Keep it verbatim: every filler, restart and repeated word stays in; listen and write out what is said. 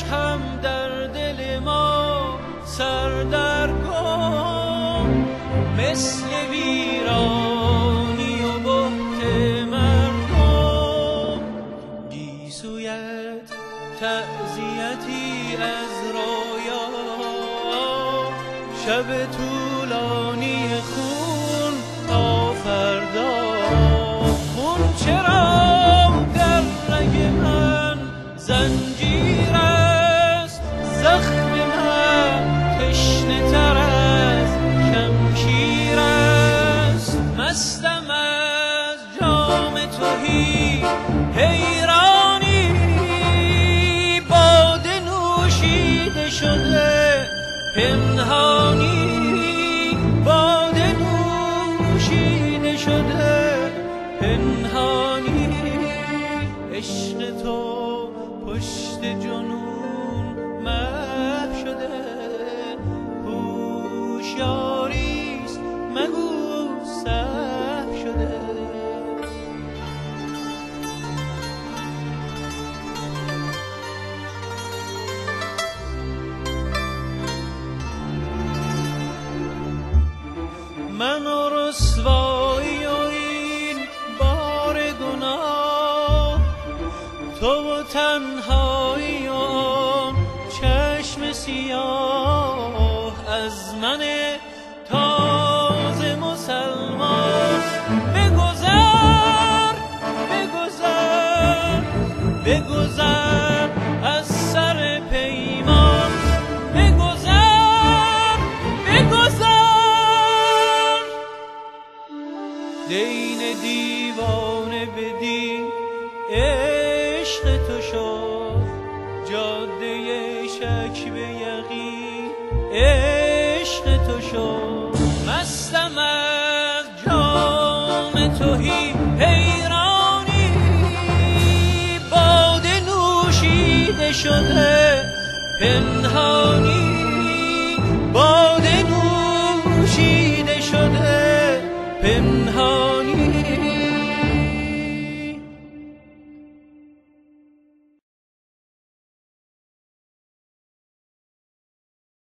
عشقم در دل ما سردرگم، مثل ویرانی و بهت مردم. گیسویت تعزیتی از رویا، شب طولانی خون تا فردا. خون چرا در رگ من زنجیر است، زخم من تشنه تر از شمشیر است. مستم از جام تهی حیرانی، باده نوشیده شده پنهانی، باده نوشیده شده پنهانی. عشق تو پشت جنون محو شده، هوشیاریست مگو سهو شده. من و رسوایی و این بار گناه، تو و تنهایی و آن چشم سیاه. از من تازه مسلمان بگذر، بگذر، بگذر از سر پیمان. بگذر، بگذر. دین دیوانه بدین عشق تو شد، جاده شک به یقین عشق تو شد. مستم از جام تهی حیرانی، باده نوشیده شده پنهانی، باده نوشیده شده پنهانی.